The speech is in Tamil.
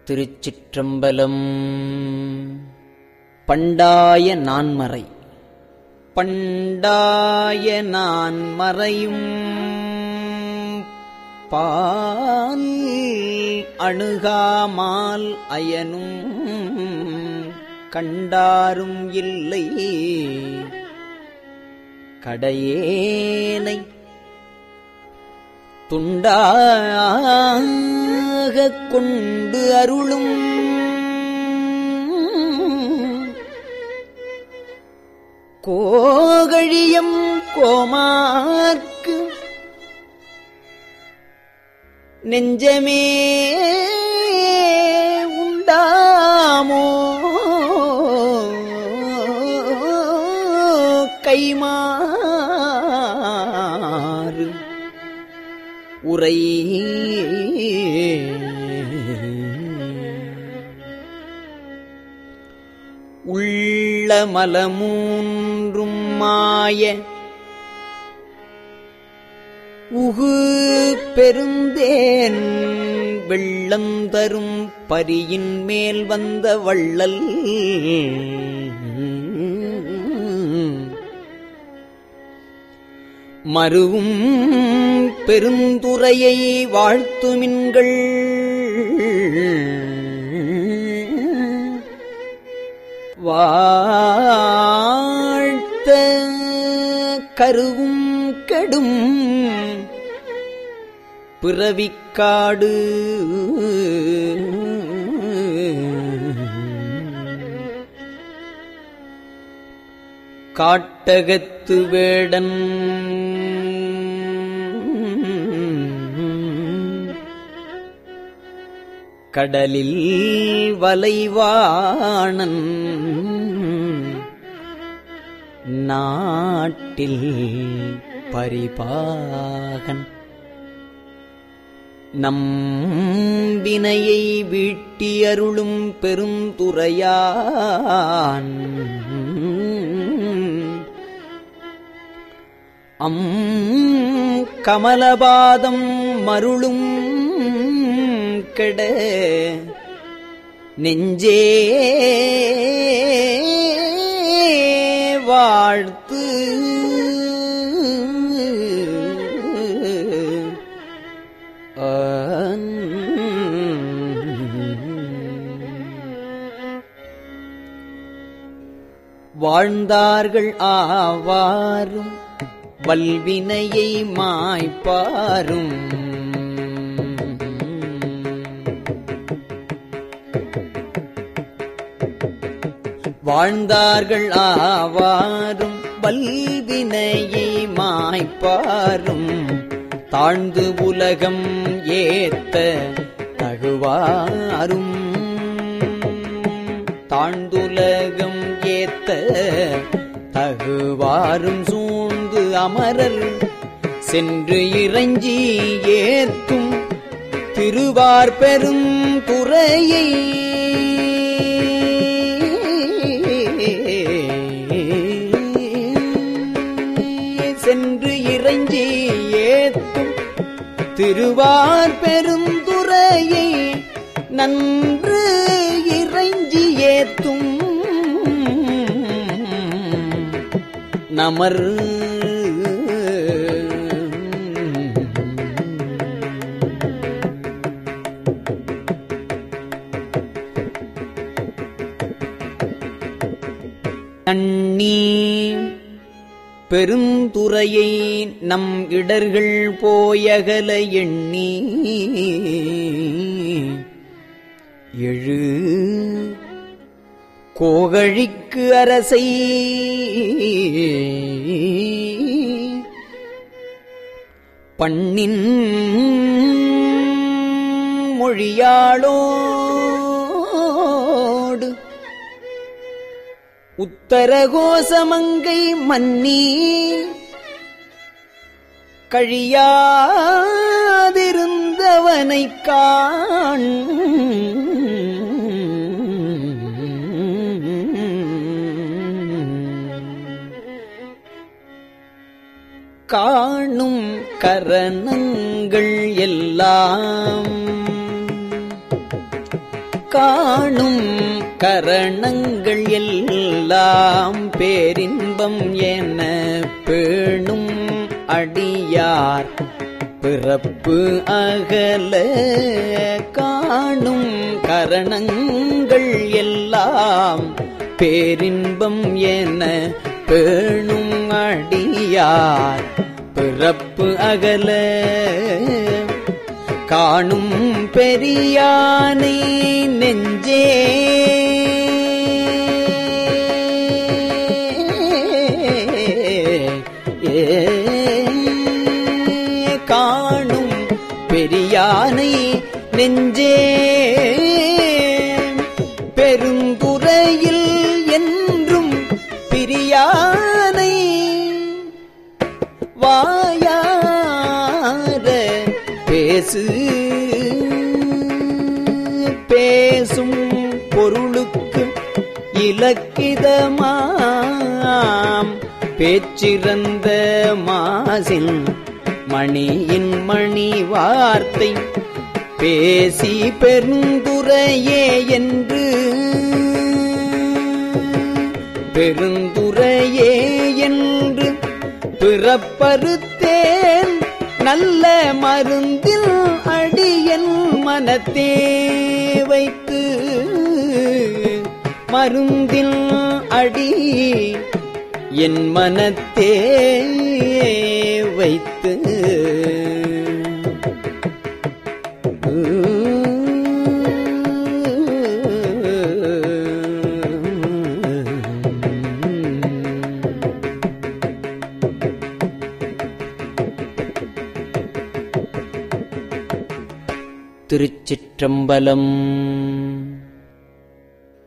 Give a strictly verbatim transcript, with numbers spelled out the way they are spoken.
திருச்சிற்றம்பலம். பண்டாய நான்மறை. பண்டாய நான்மறையும் பால் அணுகாமால் அயனும் கண்டாரும் இல்லை கடையேனை துண்டாகக் கொண்டு அருளும் கோகழியம் கோமார்க்கு நெஞ்சமே உண்டாமோ கைமாறு உரை உள்ள மலமூன்றும் மாய உகு பெருந்தேன் வெள்ளந்தரும் பரியின் மேல் வந்த வள்ளல் மருவும் பெருந்துறையை வாழ்த்துமின்கள் வாழ்த்த கருவும் கெடும் பிறவிக்காடு காட்டகத்து வேடன் கடலில் வலைவாணன் நாட்டில் பரிபாகன் நம்பினையை வீட்டி அருளும் பெருந்துறையான் அம் கமலபாதம் மருளும் கெட நெஞ்சே வாழ்த்து வாழ்ந்தார்கள் ஆவாரும் வல்வினையை மாய்ப்பாரும் வாழ்ந்தார்கள் ஆவாரும் வல்வினையை மாய்ப்பாரும் தாழ்ந்து உலகம் ஏத்த தகுவாரும் தாழ்ந்துலகம் ஏத்த தகுவாரும் சூழ்ந்து அமரர் சென்று இறைஞ்சி ஏத்தும் திருவார் பெரும் துறையை சென்று இறைஞ்சி ஏத்தும் திருவார் பெருந்துறையை நன்று இறைஞ்சி ஏத்தும் நமர் நன்னி பெருந்துறையை நம் இடர்கள் போயகல எண்ணி எழு கோகழிக்கு அரசை பண்ணின் மொழியாளோடு உத்தரகோசமங்கை மன்னி கழியாதிருந்தவனைக் காண் காணும் கரணங்கள் எல்லாம் காணும் கரணங்கள் எல்லாம் பேரின்பம் என பேணும் அடியார் பிறப்பு அகல காணும் கரணங்கள் எல்லாம் பேரின்பம் என பேணும் அடியார் பிறப்பு அகல காணும் பெரியானை நெஞ்சே காணும் பெரியானை நெஞ்சே பெருந்துறையில் என்றும் பிரியானை வாயார பேசு பேசும் பொருளுக்கு இலக்கிதமாம் பேச்சிறந்த மாசின் மணியின் மணி வார்த்தை பேசி பெருந்துரையே என்று பெருந்துரையே என்று பிறப்பறுத்தேன் நல்ல மருந்தில் அடியன் மனத்தே வைத்து மருந்தில் அடி என் மனத்தே வைத்து திருச்சிற்றம்பலம்.